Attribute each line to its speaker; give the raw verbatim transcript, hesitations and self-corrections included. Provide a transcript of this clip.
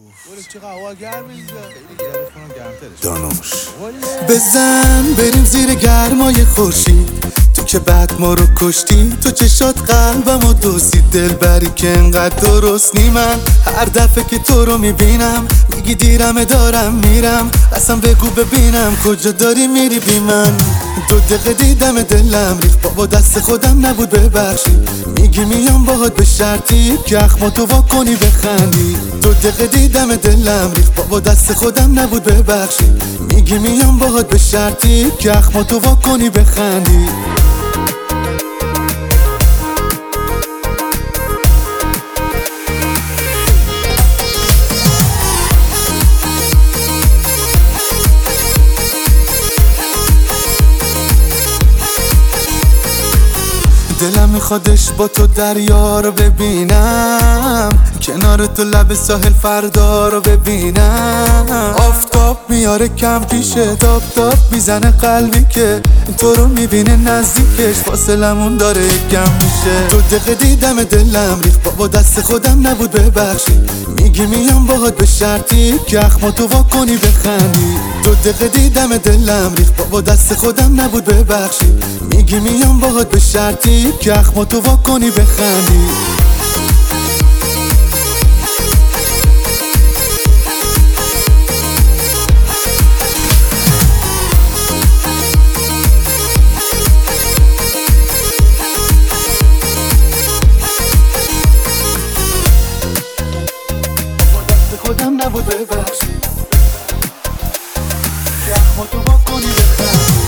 Speaker 1: دانوش بزن بریم زیر گرمای خورشید، تو که بعد ما رو کشتی، تو چشات قلبمو دوستی، دل بری که انقدر درست نی. من هر دفعه که تو رو میبینم میگی دیرم دارم میرم، اصلا بگو ببینم کجا داری میری بی من. دو دقیقه دیدم دلم ریخت، بابا دست خودم نبود ببخشی، میگی میام باهات به شرطی که اخماتو وا کنی بخندی. دو دقیقه دیدم دلم ریخت، بابا دست خودم نبود ببخشی، میگی میام باهات به شرطی که اخماتو وا کنی بخندی. دلم میخوادش با تو دریا رو ببینم، کنار تو لب ساحل فردا رو ببینم. آفتاب میاره کم پیشه، تاب تاب میزنه قلبی که تو رو میبینه نزدیکش، فاصلمون داره کم میشه. دو دقیقه دیدم دلم ریخت، بابا دست خودم نبود ببخشی، میگی میام باهات به شرطی که اخماتو وا کنی بخندی. دو دقیقه دیدم دلم ریخت، بابا دست خودم نبود ببخشی، میگی میام باهات به شرطی که اخماتو وا کنی بخندی. خودم نبود ببخشی که اخماتو وا کنی بخندی.